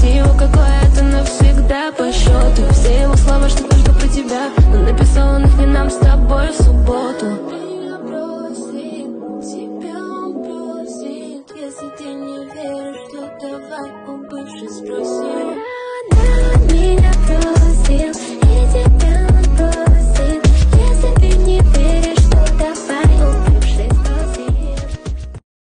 его какое-то навсегда по счету. Все его слова, что только про тебя, но написал он их не нам с тобой в субботу. Тебя он бросит, если ты не веришь, то давай у бывшей спросим.